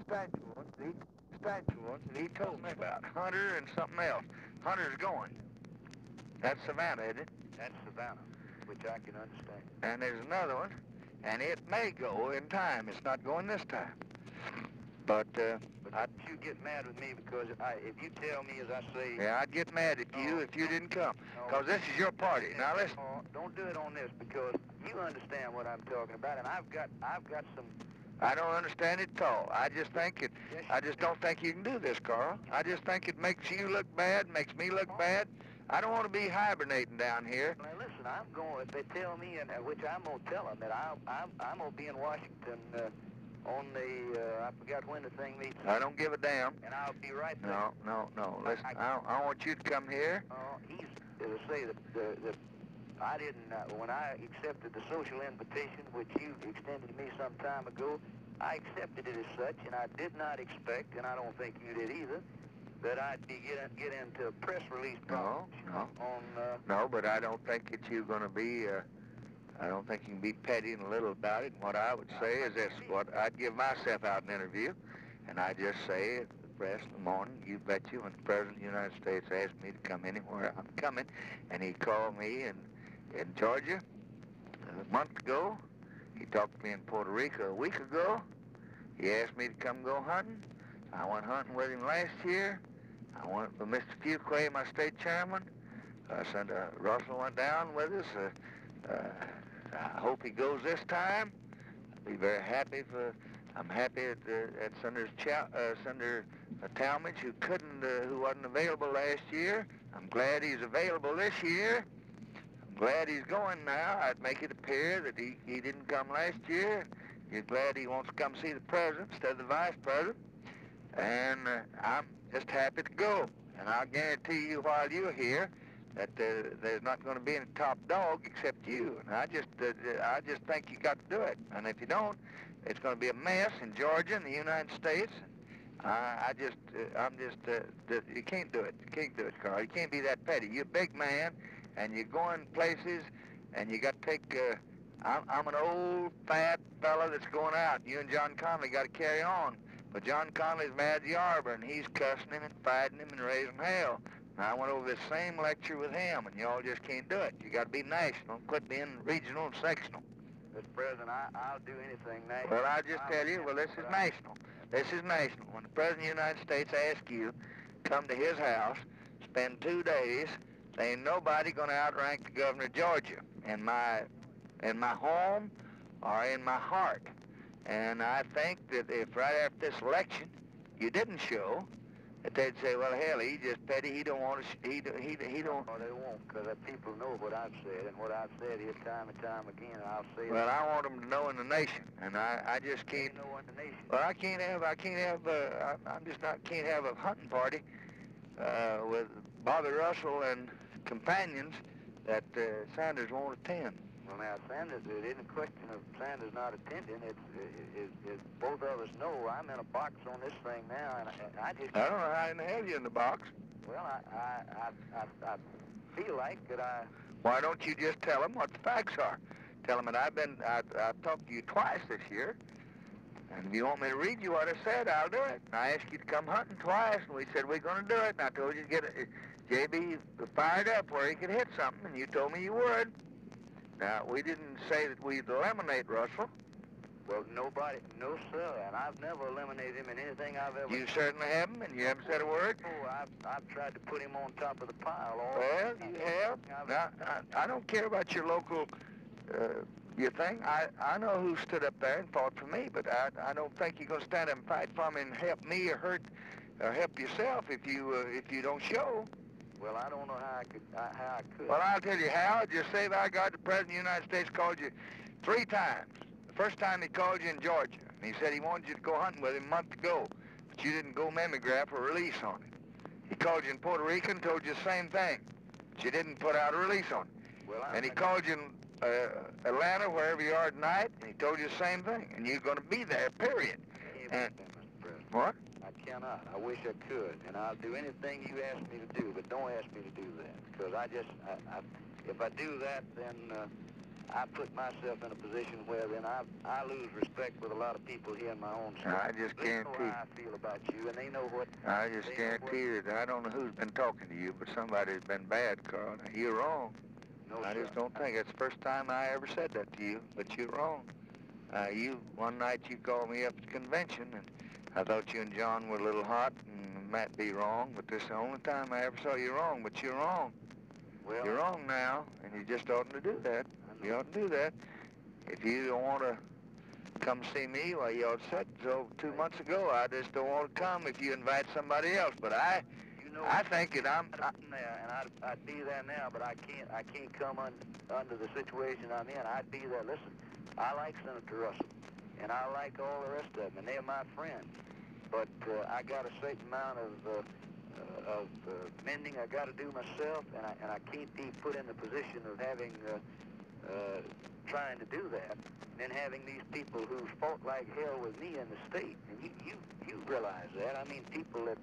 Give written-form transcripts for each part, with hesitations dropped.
Saskatchewan that he told me about. Hunter and something else. Hunter's going. That's Savannah, isn't it? That's Savannah, which I can understand. And there's another one, and it may go in time. It's not going this time. But you get mad with me because if you tell me, as I say... Yeah, I'd get mad at you if you didn't come. Because this is your party. Now listen. Don't do it on this because you understand what I'm talking about, and I've got some... I don't understand it at all. I just think it. Yes, I just don't think you can do this, Carl. I just think it makes you look bad, makes me look bad. I don't want to be hibernating down here. Now listen, I'm going. If they tell me, and which I'm gonna tell them that I'm gonna be in Washington on the I forgot when the thing meets. I don't give a damn. And I'll be right there. No. Listen, I want you to come here. He's as I say the I didn't when I accepted the social invitation which you extended me some time ago. I accepted it as such, and I did not expect, and I don't think you did either, that I'd be get into a press release. No, but I don't think that you're going to be. I don't think you can be petty and little about it. And what I would say is this: what I'd give myself out an interview, and I just say at the press in the morning, you bet you, when the President of the United States asked me to come anywhere, I'm coming, and he called me in Georgia a month ago. He talked to me in Puerto Rico a week ago. He asked me to come go hunting. I went hunting with him last year. I went with Mr. Fuquay, my state chairman. Senator Russell went down with us. I hope he goes this time. I'll be very happy I'm happy at Senator Talmadge, who wasn't available last year. I'm glad he's available this year. I'm glad he's going now. I'd make it appear that he didn't come last year. You're glad he wants to come see the president instead of the vice president. And I'm just happy to go. And I'll guarantee you while you're here that there's not going to be any top dog except you. And I just think you got to do it. And if you don't, it's going to be a mess in Georgia and the United States. You can't do it. You can't do it, Carl. You can't be that petty. You're a big man, and you're going places, and you got to take... I'm an old, fat fella that's going out. You and John Connolly got to carry on. But John Connolly's mad at the arbor, and he's cussing him and fighting him and raising hell. And I went over this same lecture with him, and y'all just can't do it. You got to be national. Quit being regional and sectional. Mr. President, I'll do anything national. Well, I just tell you, this is national. This is national. When the President of the United States asks you to come to his house, spend 2 days, there ain't nobody going to outrank the governor of Georgia in my home or in my heart. And I think that if right after this election you didn't show, that they'd say, well, hell, he's just petty. He don't want to. He don't. Oh, they won't, because people know what I've said, and what I've said here time and time again, and I'll say. Well, I want them to know in the nation, and I just can't. Know in the nation. Well, I can't have. I'm just not can't have a hunting party with Bobby Russell and companions that Sanders won't attend. Well, now, Sanders, it isn't a question of Sanders not attending. It's both of us know I'm in a box on this thing now, and I just... I don't know how to have you in the box. Well, I feel like that I... Why don't you just tell them what the facts are? Tell them that I've talked to you twice this year, and if you want me to read you what I said, I'll do it. And I asked you to come hunting twice, and we said we're going to do it, and I told you to get J.B. fired up where he could hit something, and you told me you would. Now, we didn't say that we'd eliminate Russell. Well, no, sir, and I've never eliminated him in anything I've ever... You certainly haven't, and you haven't said a word? Oh, I've tried to put him on top of the pile. Well, you have. Now, I don't care about your local, your thing. I know who stood up there and fought for me, but I don't think you're going to stand up and fight for me and help me or help yourself if you don't show. Well, I don't know how I could. Well, I'll tell you how. Just say by God, the President of the United States called you 3 times. The first time he called you in Georgia, and he said he wanted you to go hunting with him a month ago, but you didn't go mimeograph a release on it. He called you in Puerto Rico and told you the same thing, but you didn't put out a release on it. Well, and he called you in Atlanta, wherever you are tonight, and he told you the same thing, and you're going to be there, period. And, Mr. President. What? I cannot. I wish I could, and I'll do anything you ask me to do, but don't ask me to do that, because if I do that, then I put myself in a position where then I lose respect with a lot of people here in my own state. I just They know guarantee. how I feel about you, and they know what. I just guarantee that I don't know who's been talking to you, but somebody's been bad, Carl. Now, you're wrong. No, I sir. just don't think it's the first time I ever said that to you, but you're wrong. One night you called me up at the convention, and I thought you and John were a little hot, and it might be wrong, but this is the only time I ever saw you wrong, but you're wrong. Well, You're wrong now, and you just oughtn't to do that. You ought to do that. If you don't want to come see me, well, you ought to said so 2 months ago. I just don't want to come if you invite somebody else, but I think that I'm there, and I'd be there now, but I can't come under the situation I'm in. I'd be there. Listen, I like Senator Russell, and I like all the rest of them, and they're my friends. But I got a certain amount of mending I got to do myself, and I can't be put in the position of having trying to do that, and then having these people who fought like hell with me in the state, and you realize that. I mean, people that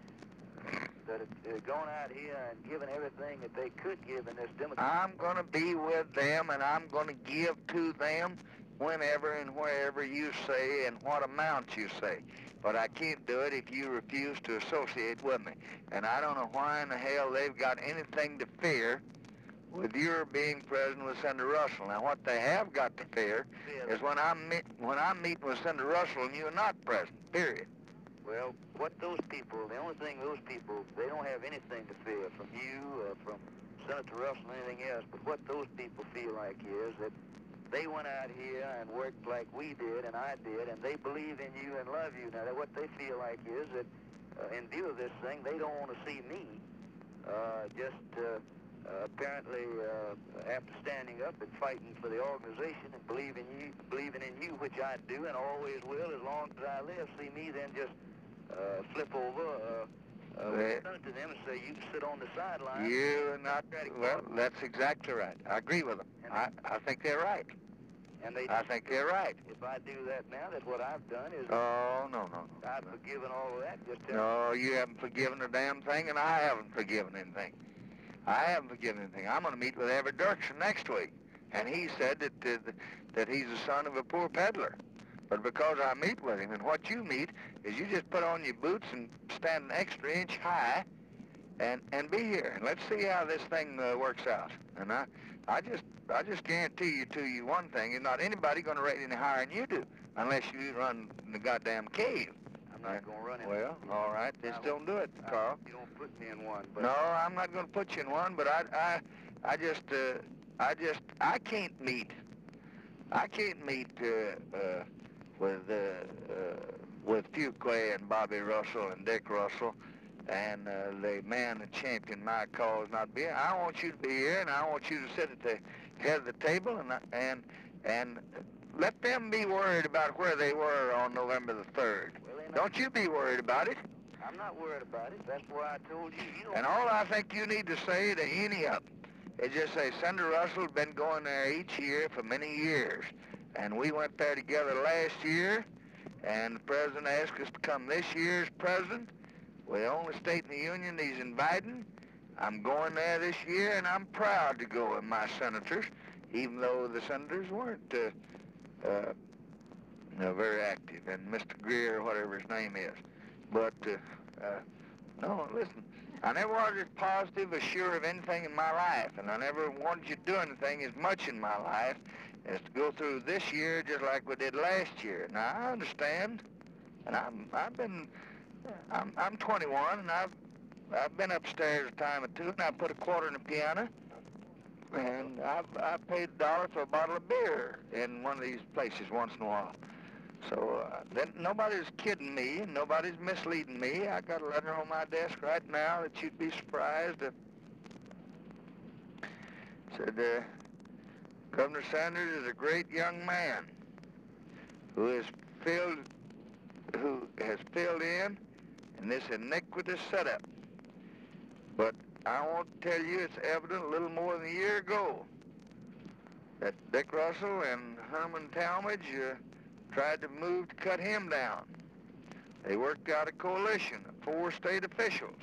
have gone out here and given everything that they could give in this democracy. I'm going to be with them, and I'm going to give to them whenever and wherever you say and what amount you say. But I can't do it if you refuse to associate with me. And I don't know why in the hell they've got anything to fear with your being president with Senator Russell. Now, what they have got to fear is when I'm meeting with Senator Russell and you're not present, period. Well, what those people, the only thing those people, they don't have anything to fear from you, from Senator Russell or anything else, but what those people feel like is that they went out here and worked like we did and I did, and they believe in you and love you. Now, what they feel like is that in view of this thing, they don't want to see me apparently after standing up and fighting for the organization and believing in you, which I do and always will as long as I live, see me then just flip over to them and say, you can sit on the sideline. You're not, well, that's exactly right. I agree with them. I think they're right. And they I think they're right. If I do that now, that's what I've done is... Oh, no. I've forgiven all of that. No, you haven't forgiven a damn thing, and I haven't forgiven anything. I haven't forgiven anything. I'm going to meet with Everett Dirksen next week, and he said that he's the son of a poor peddler. But because I meet with him, and what you meet is you just put on your boots and stand an extra inch high and be here. And let's see how this thing works out. And I just guarantee you one thing, is not anybody going to rate any higher than you do unless you run in the goddamn cave. I'm not going to run in. Well, all right, just don't do it, Carl. You don't put me in one. But no, I'm not going to put you in one, but I can't meet. I can't meet with Fuquay and Bobby Russell and Dick Russell and the man that championed my cause not being. I want you to be here, and I want you to sit at the head of the table and let them be worried about where they were on November the 3rd. Well, don't you be worried about it. I'm not worried about it. That's why I told you. And all I think you need to say to any of them is just say, Senator Russell's been going there each year for many years. And we went there together last year, and the president asked us to come this year as president. We're the only state in the union he's inviting. I'm going there this year, and I'm proud to go with my senators, even though the senators weren't very active, and Mr. Greer, whatever his name is. But, no, listen, I never was as positive or sure of anything in my life, and I never wanted you to do anything as much in my life as to go through this year just like we did last year. Now, I understand, and I'm 21, and I've been upstairs a time or two, and I put a quarter in the piano, and I paid $1 for a bottle of beer in one of these places once in a while. So then nobody's kidding me, and nobody's misleading me. I got a letter on my desk right now that you'd be surprised. Said, Governor Sanders is a great young man who has filled in this iniquitous setup. But I want to tell you it's evident a little more than a year ago that Dick Russell and Herman Talmadge tried to move to cut him down. They worked out a coalition of 4 state officials,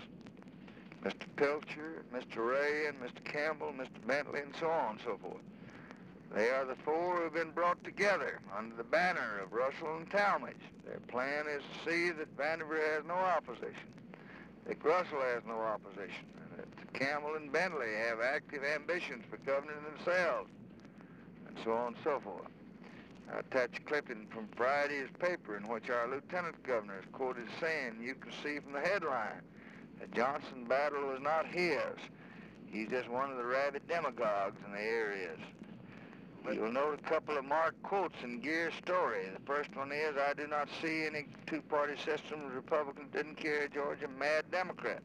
Mr. Pilcher, Mr. Ray, and Mr. Campbell, Mr. Bentley, and so on and so forth. They are the four who have been brought together under the banner of Russell and Talmadge. Their plan is to see that Vanderbilt has no opposition, that Russell has no opposition, and that Campbell and Bentley have active ambitions for governor themselves, and so on and so forth. I attach a clipping from Friday's paper in which our lieutenant governor is quoted saying, you can see from the headline, the Johnson battle is not his. He's just one of the rabid demagogues in the areas. You'll note a couple of marked quotes in Gear's story. The first one is, I do not see any two-party system. The Republicans didn't carry Georgia, mad Democrats.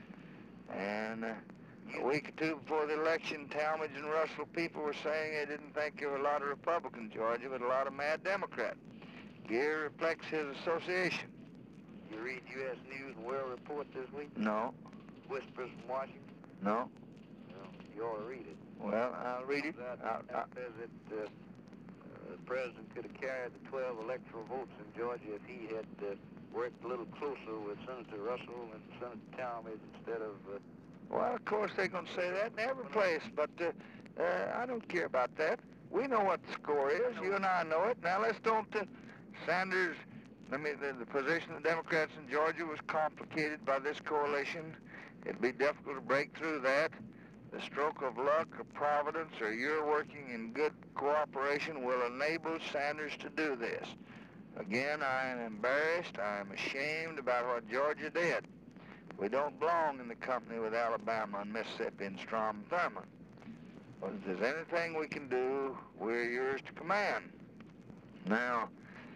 And a week or two before the election, Talmadge and Russell people were saying they didn't think there were a lot of Republicans in Georgia, but a lot of mad Democrats. Gear reflects his association. You read U.S. News and World Report this week? No. Whispers from Washington? No. Well, you ought to read it. Well, I'll read it. That says that the president could have carried the 12 electoral votes in Georgia if he had worked a little closer with Senator Russell and Senator Talmadge instead of... Well, of course they're going to say that in every place, but I don't care about that. We know what the score is. You and I know it. Now, let's don't... Sanders, the position of the Democrats in Georgia was complicated by this coalition. It'd be difficult to break through that. The stroke of luck or providence or your working in good cooperation will enable Sanders to do this. Again, I am embarrassed. I am ashamed about what Georgia did. We don't belong in the company with Alabama and Mississippi and Strom Thurmond. But if there's anything we can do, we're yours to command. Now,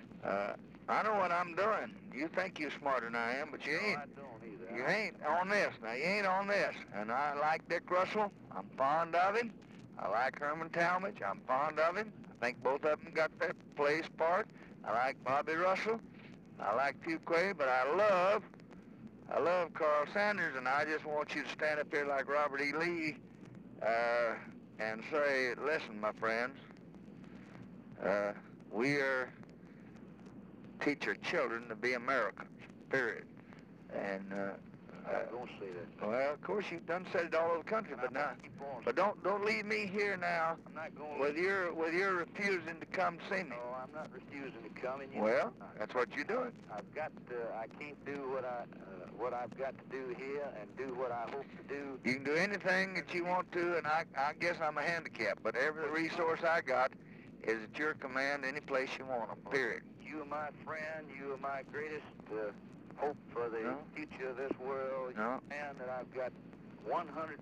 I know what I'm doing. You think you're smarter than I am, but you ain't. No, I don't either. You ain't on this. Now, you ain't on this. And I like Dick Russell. I'm fond of him. I like Herman Talmadge. I'm fond of him. I think both of them got their place part. I like Bobby Russell. I like Fuquay, but I love Carl Sanders, and I just want you to stand up here like Robert E. Lee and say, listen, my friends, we are teach our children to be Americans, period. And Don't say that. well, of course you've done said it all over the country, but now, but don't leave me here now I'm not going with your refusing to come see me. No, I'm not refusing to come. And Well, that's what you're doing. I've got I can't do what I've got to do here and do what I hope to do. You can do anything that you want to, and I guess I'm a handicap, but every resource I got is at your command any place you want them, period. You are my friend. You are my greatest hope for the future of this world. No. You're a man that I've got 100%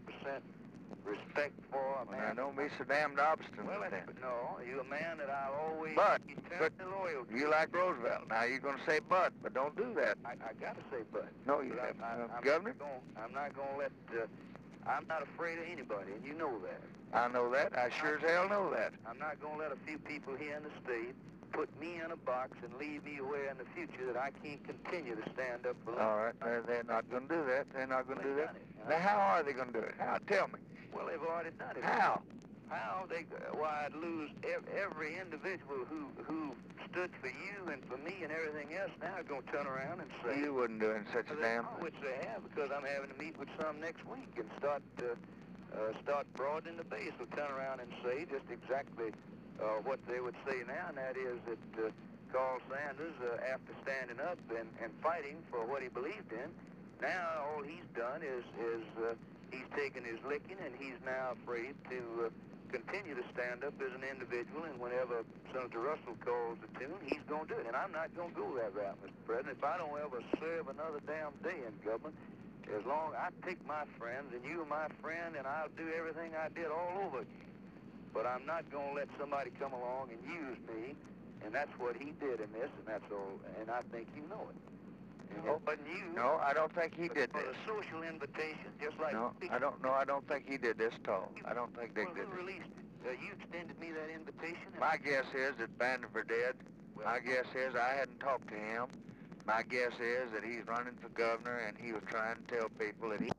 respect for. A man Now, don't be so damned obstinate. Well, then. no, you're a man that I'll always But be eternally loyal to. You like Roosevelt. Now, you're going to say but don't do that. I got to say but. No, you But haven't. Governor? I'm not going to let... I'm not afraid of anybody, and you know that. I know that. I sure as hell know that. I'm not going to let a few people here in the state put me in a box and leave me aware in the future that I can't continue to stand up for... All right. They're not going to do that. They're not going to do that. Now, how are they going to do it? How? Tell me. Well, they've already done it. How? How? Why, I'd lose every individual who stood for you and for me and everything else. Now I'm going to turn around and say... You wouldn't do it in such a damn... Which they have, because I'm having to meet with some next week and start broadening the base. We'll turn around and say just exactly what they would say now, and that is that Carl Sanders, after standing up and fighting for what he believed in, now all he's done is he's taken his licking, and he's now afraid to continue to stand up as an individual, and whenever Senator Russell calls the tune, he's going to do it. And I'm not going to go that route, Mr. President. If I don't ever serve another damn day in government, as long I take my friends, and you are my friend, and I'll do everything I did all over again. But I'm not going to let somebody come along and use me, and that's what he did in this, and that's all. And I think you know it. No, but you... No, I don't think he did for this. the social invitation, just like... No, I don't think he did this at all. I don't think Dick did who this. released it? You extended me that invitation. And My guess is that Vanderbilt did. My guess is I hadn't talked to him. My guess is that he's running for governor, and he was trying to tell people that he